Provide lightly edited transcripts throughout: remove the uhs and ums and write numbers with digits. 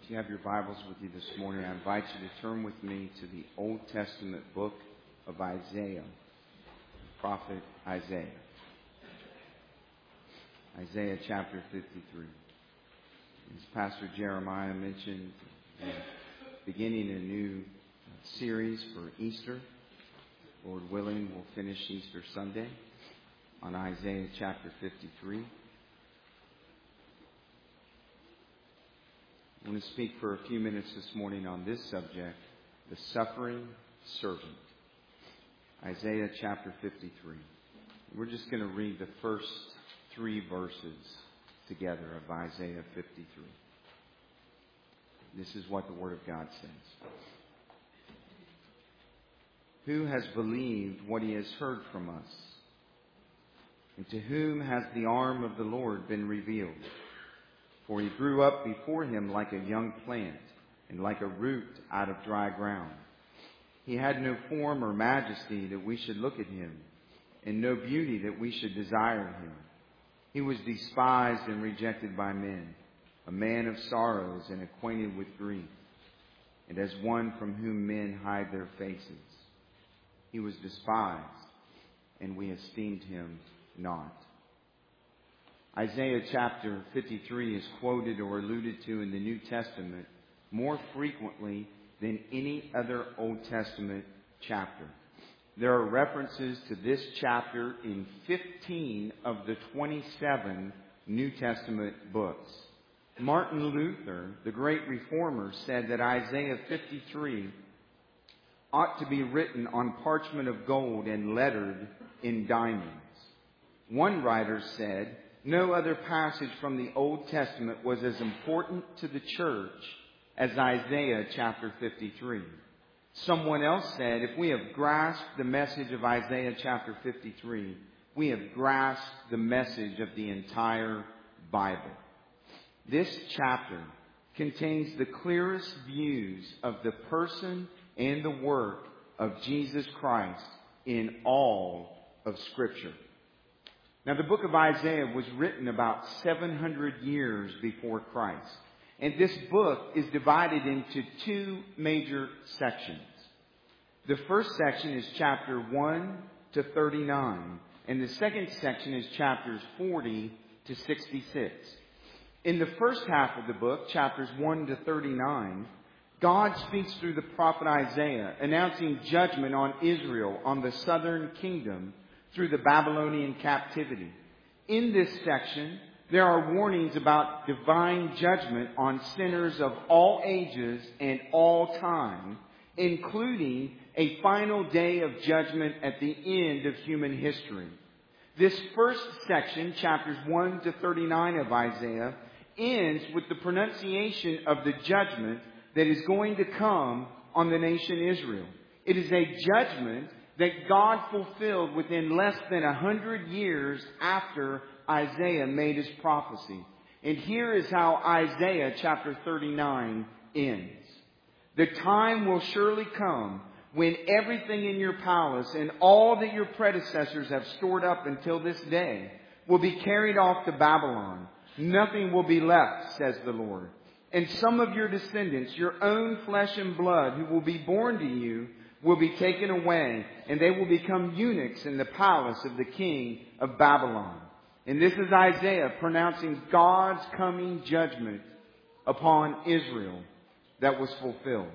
If you have your Bibles with you this morning, I invite you to turn with me to the Old Testament book of Isaiah, the prophet Isaiah. Isaiah chapter 53. As Pastor Jeremiah mentioned, we're beginning a new series for Easter. Lord willing, we'll finish Easter Sunday on Isaiah chapter 53. I want to speak for a few minutes this morning on this subject, the suffering servant. Isaiah chapter 53. We're just going to read the first 3 verses together of Isaiah 53. This is what the Word of God says. Who has believed what he has heard from us? And to whom has the arm of the Lord been revealed? For he grew up before him like a young plant, and like a root out of dry ground. He had no form or majesty that we should look at him, and no beauty that we should desire him. He was despised and rejected by men, a man of sorrows and acquainted with grief, and as one from whom men hide their faces. He was despised, and we esteemed him not. Isaiah chapter 53 is quoted or alluded to in the New Testament more frequently than any other Old Testament chapter. There are references to this chapter in 15 of the 27 New Testament books. Martin Luther, the great reformer, said that Isaiah 53 ought to be written on parchment of gold and lettered in diamonds. One writer said, no other passage from the Old Testament was as important to the church as Isaiah chapter 53. Someone else said, if we have grasped the message of Isaiah chapter 53, we have grasped the message of the entire Bible. This chapter contains the clearest views of the person and the work of Jesus Christ in all of Scripture. Now, the book of Isaiah was written about 700 years before Christ. And this book is divided into 2 major sections. The first section is chapter 1 to 39. And the second section is chapters 40 to 66. In the first half of the book, chapters 1 to 39, God speaks through the prophet Isaiah, announcing judgment on Israel, on the southern kingdom, through the Babylonian captivity. In this section, there are warnings about divine judgment on sinners of all ages and all time, including a final day of judgment at the end of human history. This first section, chapters 1 to 39 of Isaiah, ends with the pronunciation of the judgment that is going to come on the nation Israel. It is a judgment that God fulfilled within less than 100 years after Isaiah made his prophecy. And here is how Isaiah chapter 39 ends. The time will surely come when everything in your palace and all that your predecessors have stored up until this day will be carried off to Babylon. Nothing will be left, says the Lord. And some of your descendants, your own flesh and blood, who will be born to you, will be taken away, and they will become eunuchs in the palace of the king of Babylon. And this is Isaiah pronouncing God's coming judgment upon Israel that was fulfilled.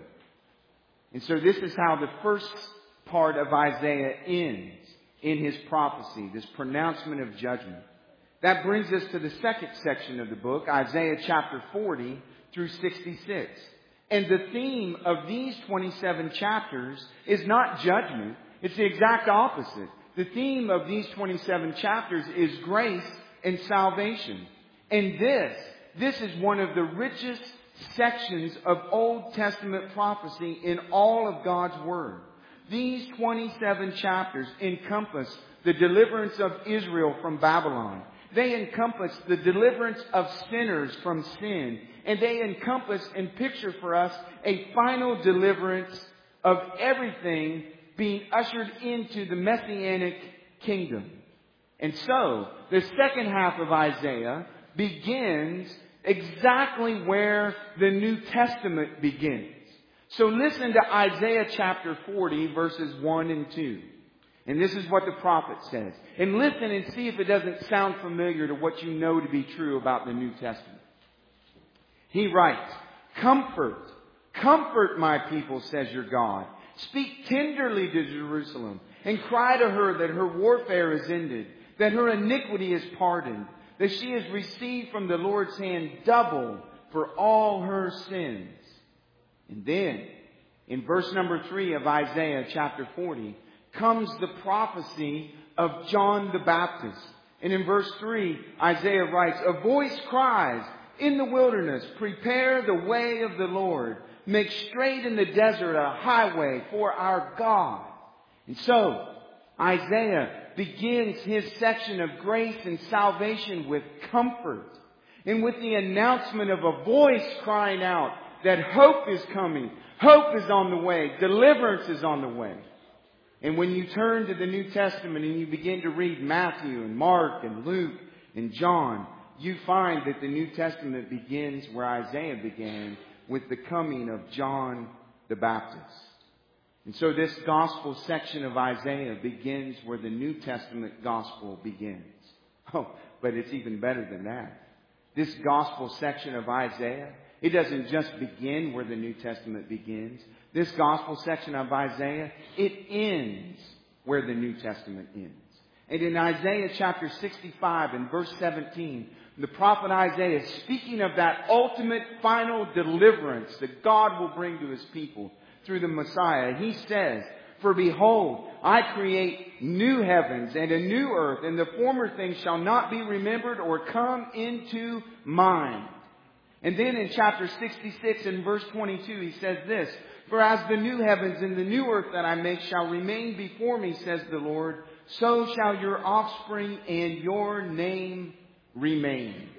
And so this is how the first part of Isaiah ends in his prophecy, this pronouncement of judgment. That brings us to the second section of the book, Isaiah chapter 40 through 66. And the theme of these 27 chapters is not judgment. It's the exact opposite. The theme of these 27 chapters is grace and salvation. And this is one of the richest sections of Old Testament prophecy in all of God's Word. These 27 chapters encompass the deliverance of Israel from Babylon. They encompass the deliverance of sinners from sin. And they encompass and picture for us a final deliverance of everything being ushered into the Messianic kingdom. And so, the second half of Isaiah begins exactly where the New Testament begins. So listen to Isaiah chapter 40, verses 1 and 2. And this is what the prophet says. And listen and see if it doesn't sound familiar to what you know to be true about the New Testament. He writes, "Comfort, comfort my people, says your God. Speak tenderly to Jerusalem and cry to her that her warfare is ended, that her iniquity is pardoned, that she has received from the Lord's hand double for all her sins." And then, in verse number 3 of Isaiah chapter 40, comes the prophecy of John the Baptist. And in verse 3, Isaiah writes, "A voice cries in the wilderness, prepare the way of the Lord. Make straight in the desert a highway for our God." And so, Isaiah begins his section of grace and salvation with comfort and with the announcement of a voice crying out that hope is coming, hope is on the way, deliverance is on the way. And when you turn to the New Testament and you begin to read Matthew and Mark and Luke and John, you find that the New Testament begins where Isaiah began, with the coming of John the Baptist. And so this gospel section of Isaiah begins where the New Testament gospel begins. Oh, but it's even better than that. This gospel section of Isaiah, it doesn't just begin where the New Testament begins. This gospel section of Isaiah, it ends where the New Testament ends. And in Isaiah chapter 65 and verse 17, the prophet Isaiah, speaking of that ultimate final deliverance that God will bring to His people through the Messiah, he says, "For behold, I create new heavens and a new earth, and the former things shall not be remembered or come into mind." And then in chapter 66 and verse 22, he says this, "For as the new heavens and the new earth that I make shall remain before me, says the Lord, so shall your offspring and your name remain."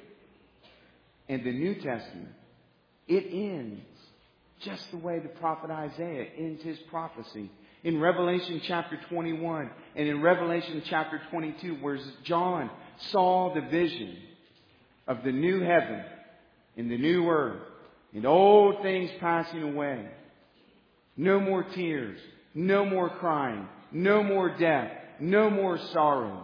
And the New Testament, it ends just the way the prophet Isaiah ends his prophecy. In Revelation chapter 21 and in Revelation chapter 22, where John saw the vision of the new heaven and the new earth and old things passing away. No more tears, no more crying, no more death, no more sorrow.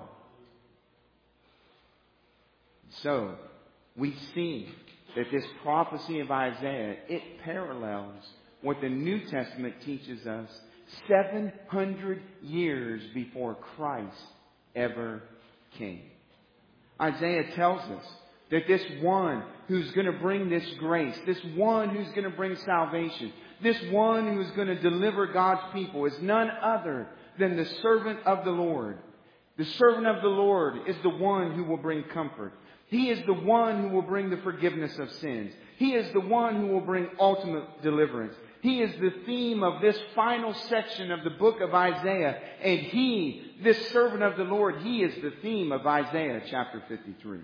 So, we see that this prophecy of Isaiah, it parallels what the New Testament teaches us 700 years before Christ ever came. Isaiah tells us that this one who's going to bring this grace, this one who's going to bring salvation, this one who's going to deliver God's people is none other than the servant of the Lord. The servant of the Lord is the one who will bring comfort. He is the one who will bring the forgiveness of sins. He is the one who will bring ultimate deliverance. He is the theme of this final section of the book of Isaiah. And he, this servant of the Lord, he is the theme of Isaiah chapter 53.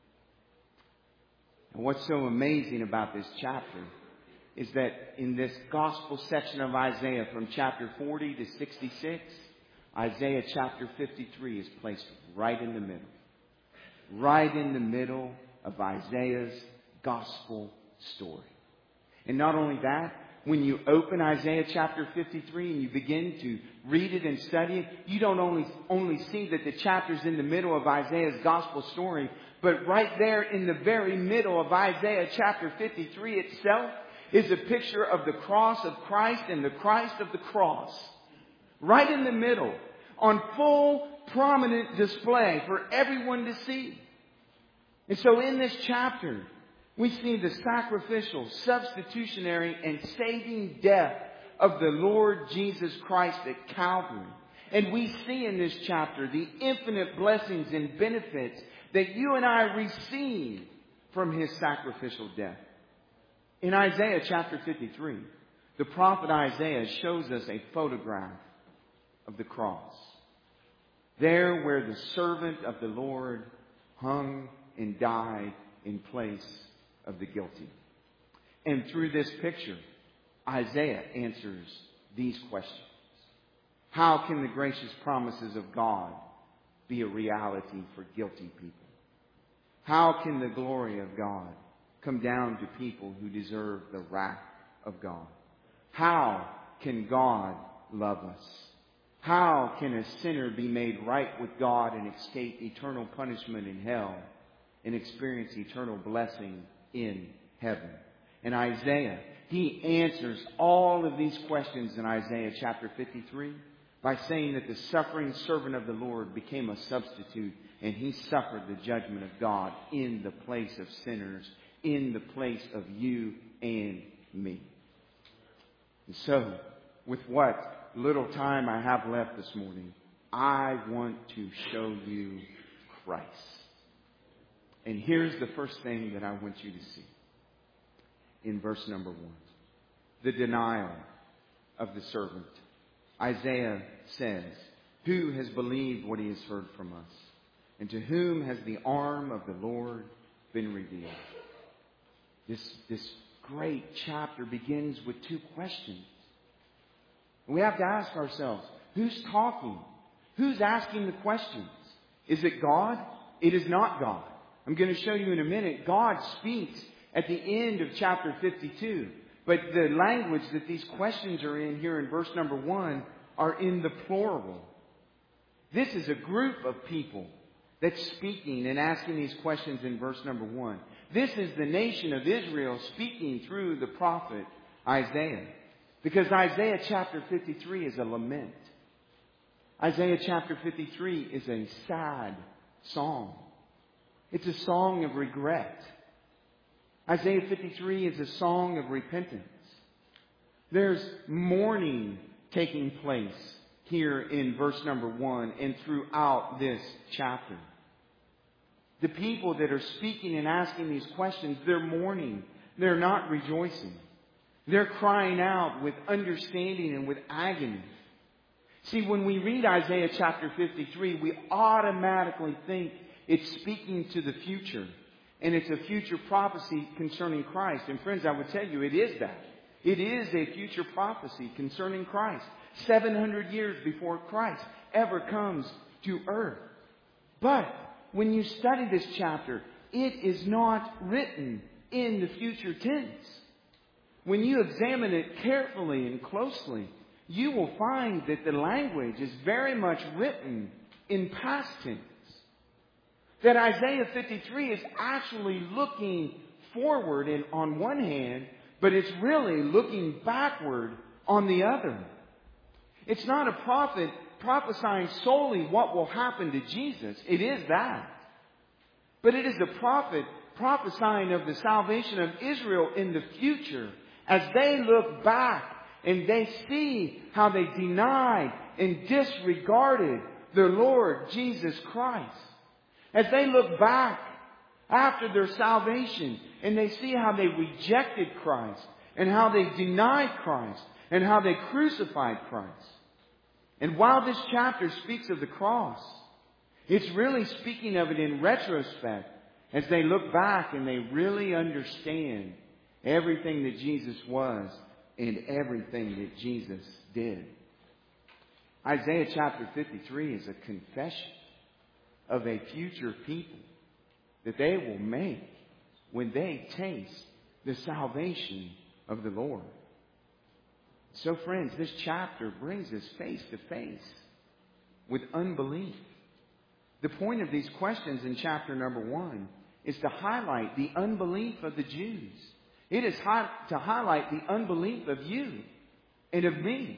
And what's so amazing about this chapter is that in this gospel section of Isaiah from chapter 40 to 66, Isaiah chapter 53 is placed right in the middle. Right in the middle of Isaiah's gospel story. And not only that, when you open Isaiah chapter 53 and you begin to read it and study it, you don't only see that the chapter's in the middle of Isaiah's gospel story, but right there in the very middle of Isaiah chapter 53 itself is a picture of the cross of Christ and the Christ of the cross. Right in the middle, on full prominent display for everyone to see. And so in this chapter, we see the sacrificial, substitutionary, and saving death of the Lord Jesus Christ at Calvary. And we see in this chapter the infinite blessings and benefits that you and I receive from His sacrificial death. In Isaiah chapter 53, the prophet Isaiah shows us a photograph of the cross. There where the servant of the Lord hung and died in place of the guilty. And through this picture, Isaiah answers these questions. How can the gracious promises of God be a reality for guilty people? How can the glory of God come down to people who deserve the wrath of God? How can God love us? How can a sinner be made right with God and escape eternal punishment in hell and experience eternal blessing in heaven? And Isaiah, he answers all of these questions in Isaiah chapter 53 by saying that the suffering servant of the Lord became a substitute, and he suffered the judgment of God in the place of sinners, in the place of you and me. And so, with what little time I have left this morning, I want to show you Christ. And here's the first thing that I want you to see in verse number 1. The denial of the servant. Isaiah says, "Who has believed what he has heard from us? And to whom has the arm of the Lord been revealed?" This great chapter begins with two questions. We have to ask ourselves, who's talking? Who's asking the questions? Is it God? It is not God. I'm going to show you in a minute. God speaks at the end of chapter 52. But the language that these questions are in here in verse number 1 are in the plural. This is a group of people that's speaking and asking these questions in verse number 1. This is the nation of Israel speaking through the prophet Isaiah. Because Isaiah chapter 53 is a lament. Isaiah chapter 53 is a sad song. It's a song of regret. Isaiah 53 is a song of repentance. There's mourning taking place here in verse number 1 and throughout this chapter. The people that are speaking and asking these questions, they're mourning. They're not rejoicing. They're crying out with understanding and with agony. See, when we read Isaiah chapter 53, we automatically think it's speaking to the future. And it's a future prophecy concerning Christ. And friends, I would tell you, it is that. It is a future prophecy concerning Christ. 700 years before Christ ever comes to earth. But when you study this chapter, it is not written in the future tense. When you examine it carefully and closely, you will find that the language is very much written in past tense. That Isaiah 53 is actually looking forward on one hand, but it's really looking backward on the other. It's not a prophet prophesying solely what will happen to Jesus. It is that. But it is a prophet prophesying of the salvation of Israel in the future as they look back and they see how they denied and disregarded their Lord Jesus Christ. As they look back after their salvation and they see how they rejected Christ and how they denied Christ and how they crucified Christ. And while this chapter speaks of the cross, it's really speaking of it in retrospect as they look back and they really understand everything that Jesus was and everything that Jesus did. Isaiah chapter 53 is a confession of a future people that they will make when they taste the salvation of the Lord. So friends, this chapter brings us face to face with unbelief. The point of these questions in chapter number 1 is to highlight the unbelief of the Jews. It is to highlight the unbelief of you and of me.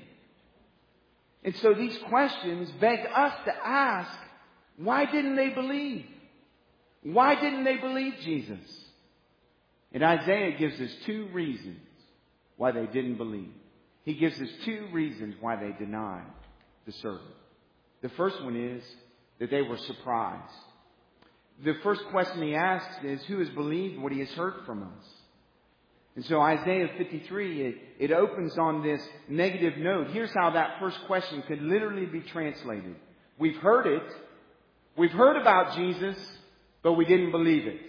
And so these questions beg us to ask, why didn't they believe? Why didn't they believe Jesus? And Isaiah gives us 2 reasons why they didn't believe. He gives us 2 reasons why they denied the servant. The first one is that they were surprised. The first question he asks is, who has believed what he has heard from us? And so Isaiah 53, it opens on this negative note. Here's how that first question could literally be translated. We've heard it. We've heard about Jesus, but we didn't believe it.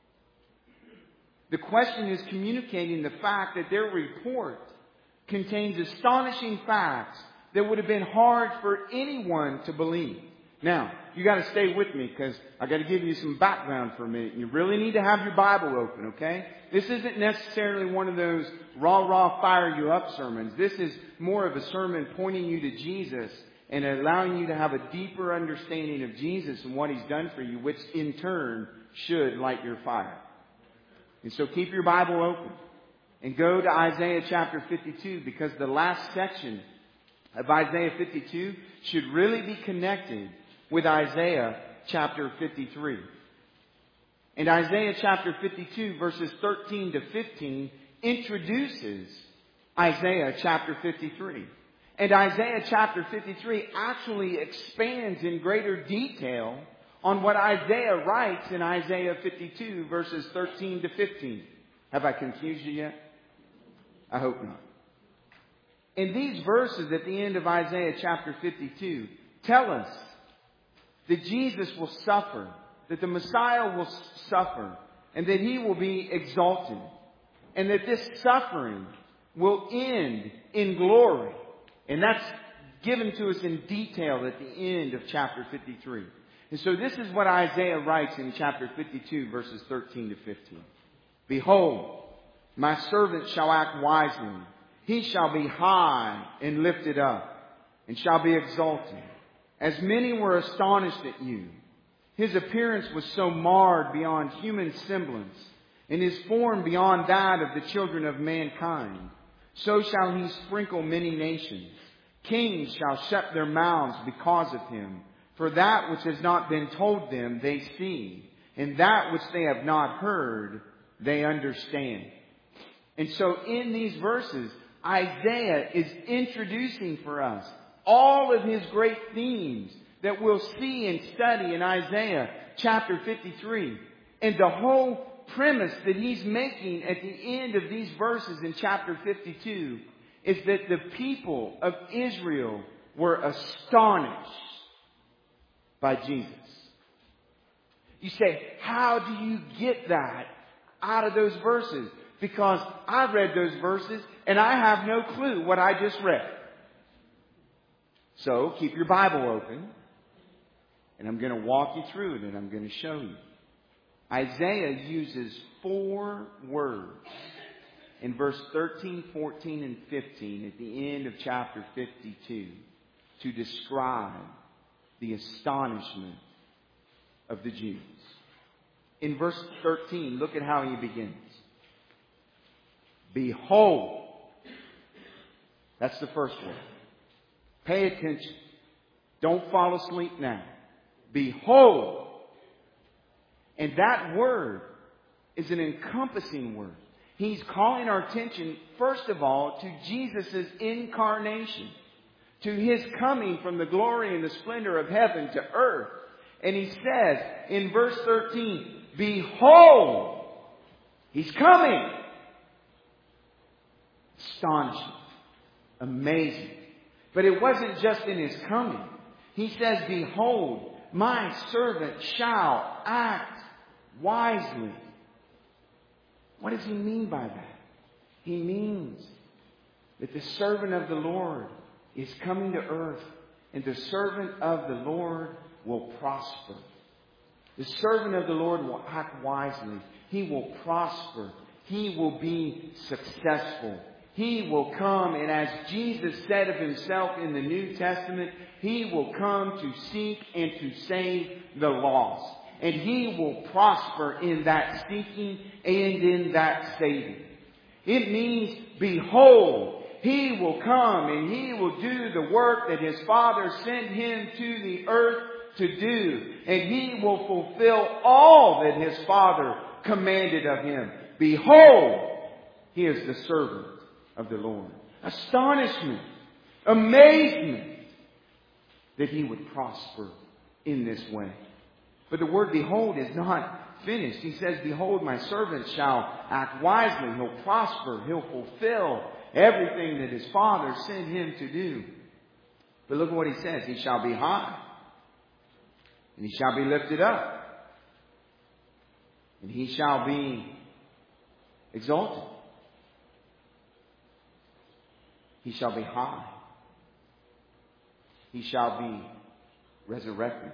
The question is communicating the fact that their report contains astonishing facts that would have been hard for anyone to believe. Now, you got to stay with me because I got to give you some background for a minute. You really need to have your Bible open, okay? This isn't necessarily one of those rah, fire you up sermons. This is more of a sermon pointing you to Jesus and allowing you to have a deeper understanding of Jesus and what He's done for you, which in turn should light your fire. And so keep your Bible open and go to Isaiah chapter 52, because the last section of Isaiah 52 should really be connected with Isaiah chapter 53. And Isaiah chapter 52 verses 13 to 15 introduces Isaiah chapter 53. And Isaiah chapter 53 actually expands in greater detail on what Isaiah writes in Isaiah 52 verses 13 to 15. Have I confused you yet? I hope not. And these verses at the end of Isaiah chapter 52 tell us that Jesus will suffer, that the Messiah will suffer, and that He will be exalted, and that this suffering will end in glory. And that's given to us in detail at the end of chapter 53. And so this is what Isaiah writes in chapter 52, verses 13 to 15. Behold, my servant shall act wisely. He shall be high and lifted up, and shall be exalted. As many were astonished at you, His appearance was so marred beyond human semblance, and His form beyond that of the children of mankind. So shall He sprinkle many nations. Kings shall shut their mouths because of Him. For that which has not been told them they see, and that which they have not heard they understand. And so in these verses, Isaiah is introducing for us all of his great themes that we'll see and study in Isaiah chapter 53. And the whole premise that he's making at the end of these verses in chapter 52 is that the people of Israel were astonished by Jesus. You say, how do you get that out of those verses? Because I read those verses and I have no clue what I just read. So keep your Bible open, and I'm going to walk you through it, and I'm going to show you. Isaiah uses 4 words in verse 13, 14, and 15 at the end of chapter 52 to describe the astonishment of the Jews. In verse 13, look at how he begins. Behold. That's the first word. Pay attention. Don't fall asleep now. Behold. And that word is an encompassing word. He's calling our attention, first of all, to Jesus' incarnation, to His coming from the glory and the splendor of heaven to earth. And he says in verse 13, behold, He's coming. Astonishing. Amazing. But it wasn't just in His coming. He says, behold, my servant shall act wisely. What does He mean by that? He means that the servant of the Lord is coming to earth, and the servant of the Lord will prosper. The servant of the Lord will act wisely. He will prosper. He will be successful. He will come, and as Jesus said of Himself in the New Testament, He will come to seek and to save the lost. And He will prosper in that seeking and in that saving. It means, behold, He will come and He will do the work that His Father sent Him to the earth to do. And He will fulfill all that His Father commanded of Him. Behold, He is the servant of the Lord. Astonishment, amazement that He would prosper in this way. But the word behold is not finished. He says, behold, my servant shall act wisely. He'll prosper. He'll fulfill everything that His Father sent Him to do. But look at what He says. He shall be high, and He shall be lifted up, and He shall be exalted. He shall be high. He shall be resurrected.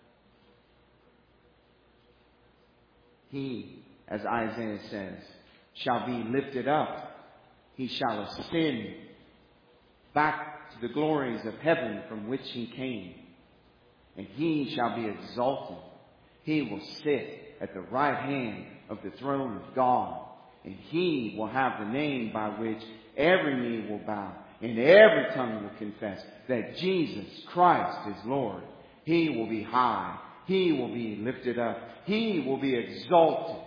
He, as Isaiah says, shall be lifted up. He shall ascend back to the glories of heaven from which he came. And he shall be exalted. He will sit at the right hand of the throne of God. And he will have the name by which every knee will bow and every tongue will confess that Jesus Christ is Lord. He will be high. He will be lifted up. He will be exalted.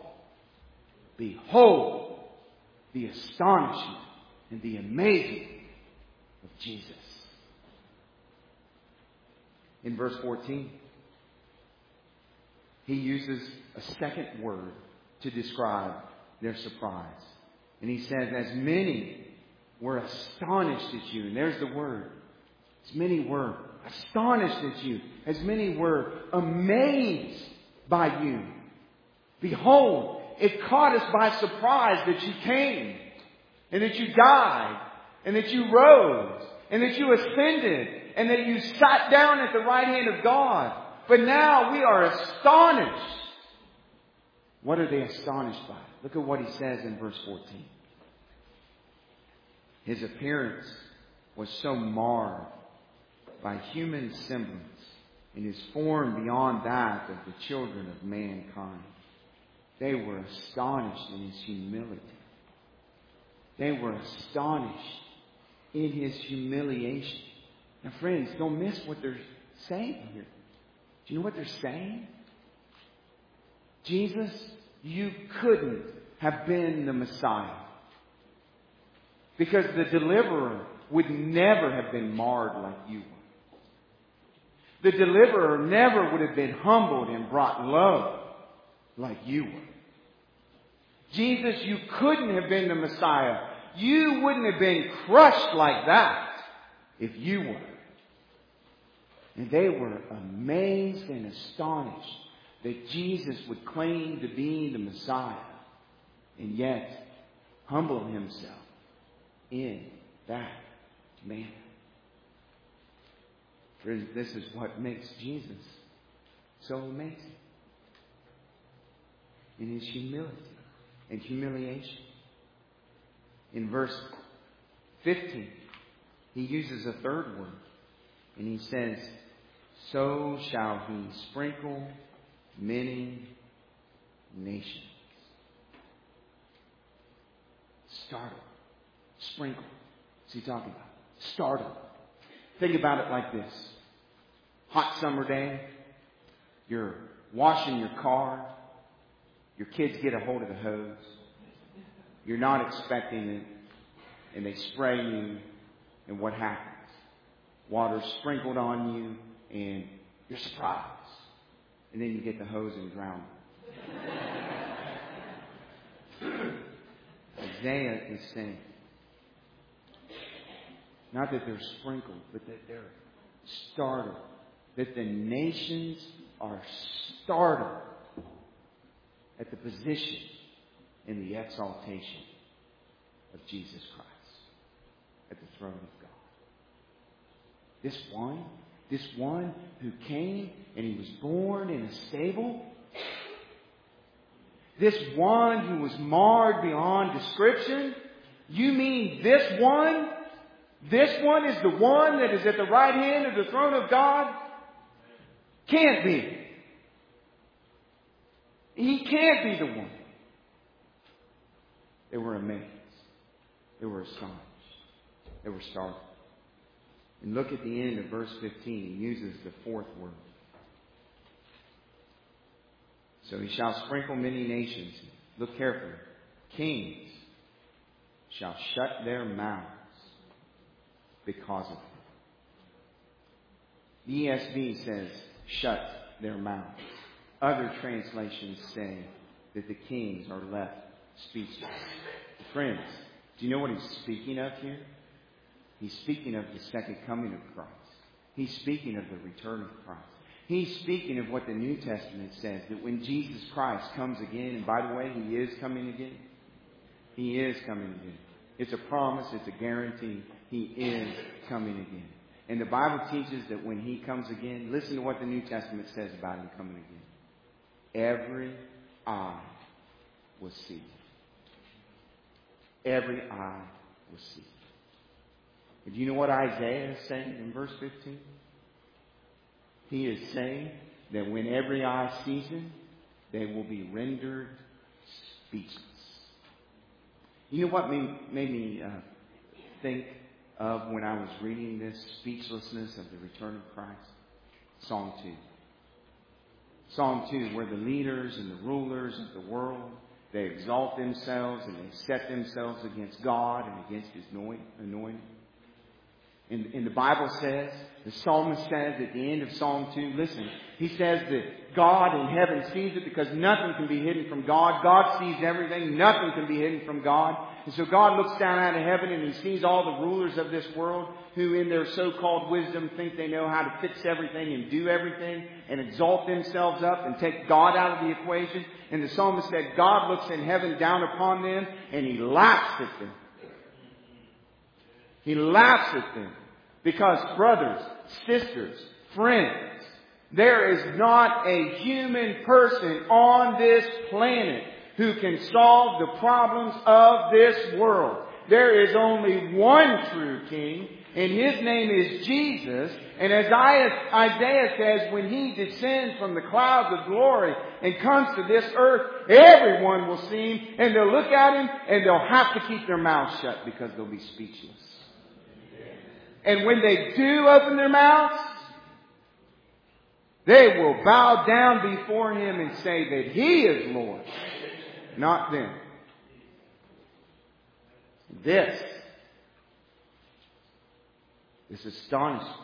Behold the astonishment and the amazing of Jesus. In verse 14, he uses a second word to describe their surprise. And he says, as many were astonished at you. And there's the word. As many were astonished at you. As many were amazed by you. Behold, it caught us by surprise that you came. And that you died. And that you rose. And that you ascended. And that you sat down at the right hand of God. But now we are astonished. What are they astonished by? Look at what he says in verse 14. His appearance was so marred by human semblance, and his form beyond that of the children of mankind. They were astonished in his humility. They were astonished in his humiliation. Now, friends, don't miss what they're saying here. Do you know what they're saying? Jesus, you couldn't have been the Messiah. Because the deliverer would never have been marred like you were. The deliverer never would have been humbled and brought low like you were. Jesus, you couldn't have been the Messiah. You wouldn't have been crushed like that if you were. And they were amazed and astonished that Jesus would claim to be the Messiah and yet humble himself in that manner. Friends, this is what makes Jesus so amazing. In his humility and humiliation. In verse 15, he uses a third word. And he says, so shall he sprinkle many nations. Startle. Sprinkle. What's he talking about? Startle. Think about it like this. Hot summer day. You're washing your car. Your kids get a hold of the hose. You're not expecting it. And they spray you. And what happens? Water's sprinkled on you. And you're surprised. And then you get the hose and drown. Isaiah is saying, not that they're sprinkled, but that they're startled. That the nations are startled at the position and the exaltation of Jesus Christ at the throne of God. This one who came and he was born in a stable. This one who was marred beyond description. You mean this one? This one is the one that is at the right hand of the throne of God? Can't be. He can't be the one. They were amazed. They were astonished. They were startled. And look at the end of verse 15. He uses the fourth word. So he shall sprinkle many nations. Look carefully. Kings shall shut their mouths because of him. The ESV says, shut their mouths. Other translations say that the kings are left speechless. Friends, do you know what he's speaking of here? He's speaking of the second coming of Christ. He's speaking of the return of Christ. He's speaking of what the New Testament says, that when Jesus Christ comes again, and by the way, he is coming again. He is coming again. It's a promise. It's a guarantee. He is coming again. And the Bible teaches that when He comes again, listen to what the New Testament says about Him coming again. Every eye will see. Every eye will see. And do you know what Isaiah is saying in verse 15? He is saying that when every eye sees Him, they will be rendered speechless. You know what made me think of when I was reading this speechlessness of the return of Christ? Psalm 2. Psalm 2, where the leaders and the rulers of the world, they exalt themselves and they set themselves against God and against His anointing. And the Bible says, the psalmist says at the end of Psalm 2, listen, he says that God in heaven sees it because nothing can be hidden from God. God sees everything. Nothing can be hidden from God. And so God looks down out of heaven and He sees all the rulers of this world who in their so-called wisdom think they know how to fix everything and do everything and exalt themselves up and take God out of the equation. And the psalmist said, God looks in heaven down upon them and He laughs at them. He laughs at them. Because, brothers, sisters, friends, there is not a human person on this planet who can solve the problems of this world. There is only one true King, and His name is Jesus. And as Isaiah says, when He descends from the clouds of glory and comes to this earth, everyone will see Him, and they'll look at Him, and they'll have to keep their mouths shut because they'll be speechless. And when they do open their mouths, they will bow down before Him and say that He is Lord, not them. This astonished them.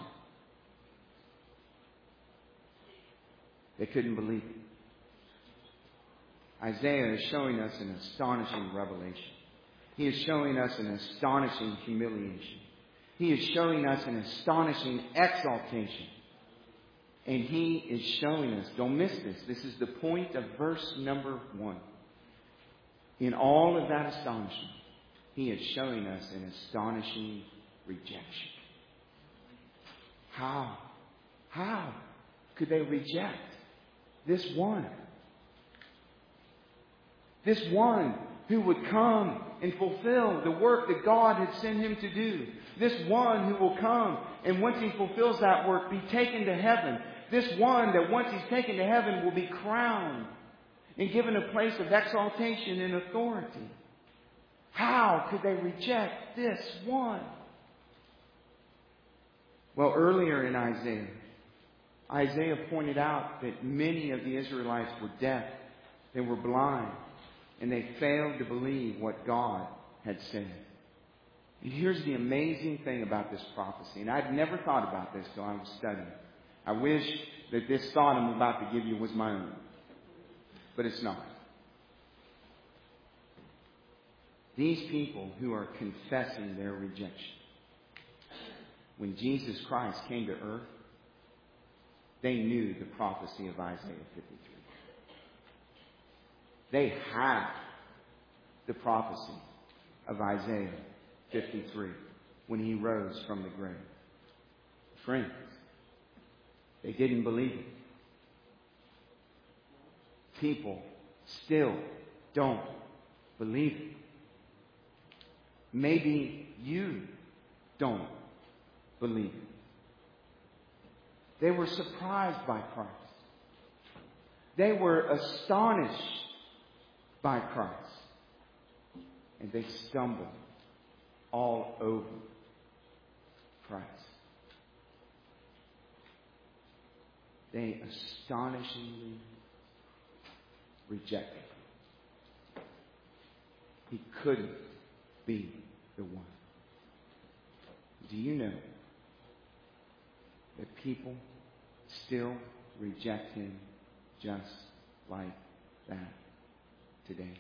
They couldn't believe it. Isaiah is showing us an astonishing revelation. He is showing us an astonishing humiliation. He is showing us an astonishing exaltation. And He is showing us, don't miss this, this is the point of verse number 1. In all of that astonishment, He is showing us an astonishing rejection. How could they reject this one? This one who would come and fulfill the work that God had sent Him to do. This one who will come and once He fulfills that work, be taken to heaven. This one that once He's taken to heaven will be crowned and given a place of exaltation and authority. How could they reject this one? Well, earlier in Isaiah pointed out that many of the Israelites were deaf, they were blind, and they failed to believe what God had said. And here's the amazing thing about this prophecy. And I'd never thought about this till I was studying. I wish that this thought I'm about to give you was my own. But it's not. These people who are confessing their rejection. When Jesus Christ came to earth, they knew the prophecy of Isaiah 53. They had the prophecy of Isaiah 53 when He rose from the grave. Friends, they didn't believe it. People still don't believe it. Maybe you don't believe it. They were surprised by Christ. They were astonished by Christ. And they stumbled all over Christ. They astonishingly rejected Him. He couldn't be the one. Do you know that people still reject Him just like that today?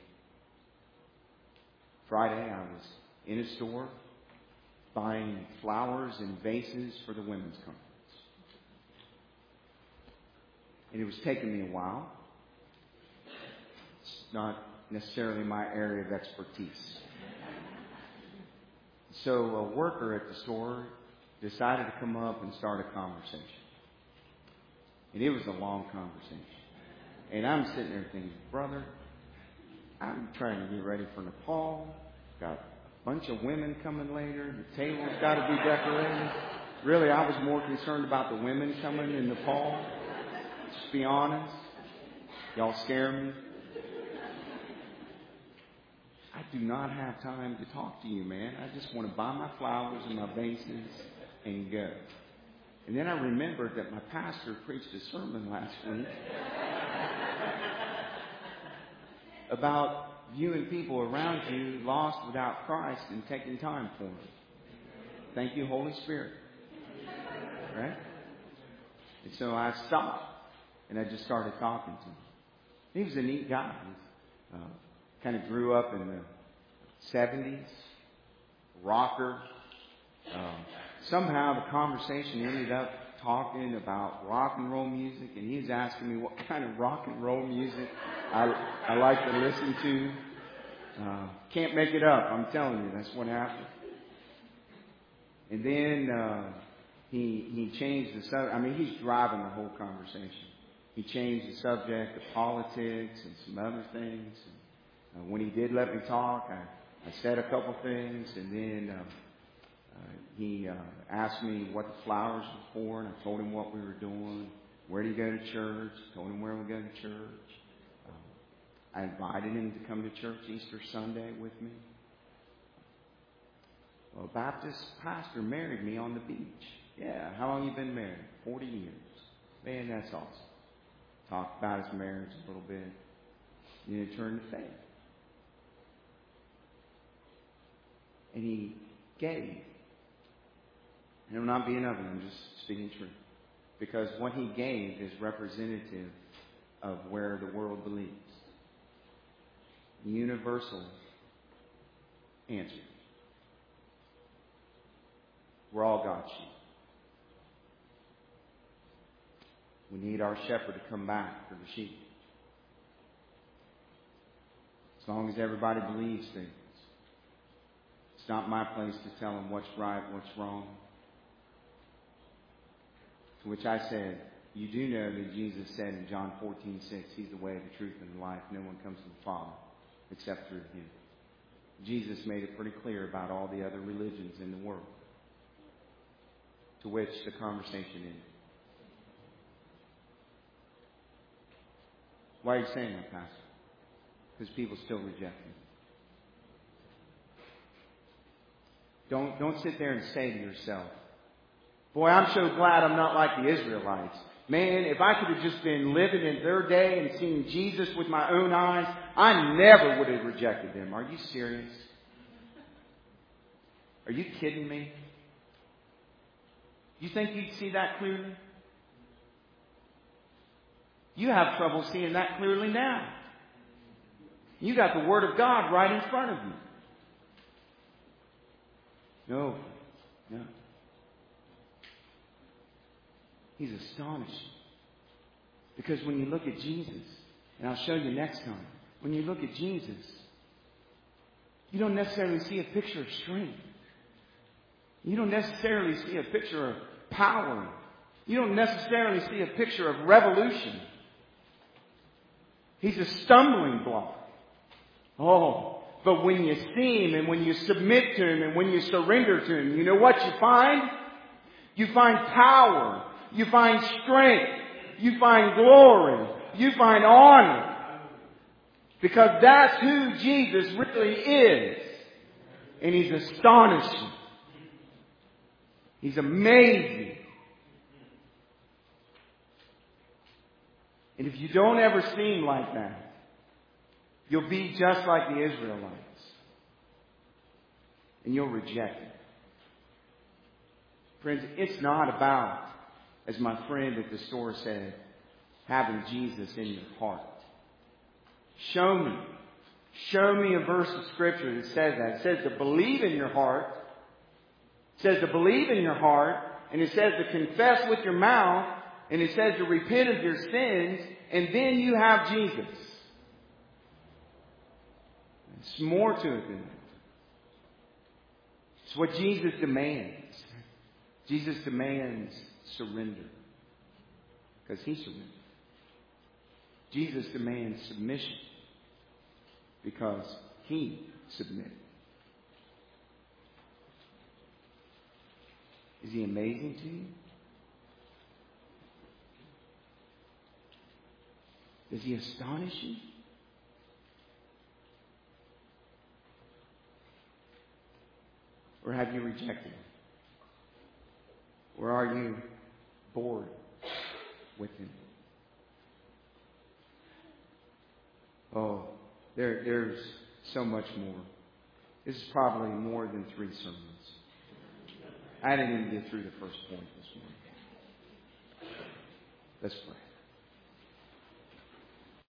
Friday, I was in a store buying flowers and vases for the women's conference. And it was taking me a while. It's not necessarily my area of expertise. So a worker at the store decided to come up and start a conversation. And it was a long conversation. And I'm sitting there thinking, brother, I'm trying to get ready for Nepal. Got a bunch of women coming later. The table's got to be decorated. Really, I was more concerned about the women coming in Nepal. Just be honest. Y'all scare me. I do not have time to talk to you, man. I just want to buy my flowers and my vases and go. And then I remembered that my pastor preached a sermon last week about viewing people around you lost without Christ and taking time for them. Thank you, Holy Spirit. Right? And so I stopped and I just started talking to him. He was a neat guy. He kind of grew up in the 70s, rocker. Somehow the conversation ended up talking about rock and roll music, and he was asking me what kind of rock and roll music I like to listen to. Can't make it up, I'm telling you, that's what happened. And then he changed the subject. I mean, he's driving the whole conversation. He changed the subject to politics and some other things. And, when he did let me talk, I said a couple things, and then he asked me what the flowers were for, and I told him what we were doing. Where do you go to church? Told him where we go to church. I invited him to come to church Easter Sunday with me. Well, a Baptist pastor married me on the beach. Yeah, how long you been married? 40 years. Man, that's awesome. Talked about his marriage a little bit. Then it turned to faith. And he gave. And I'm not being ugly, I'm just speaking truth. Because what he gave is representative of where the world believes. Universal answer. We're all God's sheep. We need our shepherd to come back for the sheep. As long as everybody believes things. It's not my place to tell them what's right, what's wrong. To which I said, you do know that Jesus said in John 14:6, He's the way, the truth, and the life. No one comes to the Father except through Him. Jesus made it pretty clear about all the other religions in the world. To which the conversation ended. Why are you saying that, Pastor? Because people still reject me. Don't sit there and say to yourself, boy, I'm so glad I'm not like the Israelites. Man, if I could have just been living in their day and seen Jesus with my own eyes, I never would have rejected them. Are you serious? Are you kidding me? You think you'd see that clearly? You have trouble seeing that clearly now. You got the Word of God right in front of you. No. He's astonishing. Because when you look at Jesus, and I'll show you next time, when you look at Jesus, you don't necessarily see a picture of strength. You don't necessarily see a picture of power. You don't necessarily see a picture of revolution. He's a stumbling block. Oh, but when you see Him and when you submit to Him and when you surrender to Him, you know what you find? You find power. You find strength. You find glory. You find honor. Because that's who Jesus really is. And He's astonishing. He's amazing. And if you don't ever see Him like that, you'll be just like the Israelites. And you'll reject Him. Friends, it's not about, as my friend at the store said, having Jesus in your heart. Show me a verse of Scripture that says that. It says to believe in your heart. It says to believe in your heart. And it says to confess with your mouth. And it says to repent of your sins. And then you have Jesus. It's more to it than that. It's what Jesus demands. Jesus demands surrender because He surrendered. Jesus demands submission because He submitted. Is He amazing to you? Does He astonish you? Or have you rejected Him? Or are you bored with Him? Oh, there's so much more. This is probably more than 3 sermons. I didn't even get through the first point this morning. Let's pray.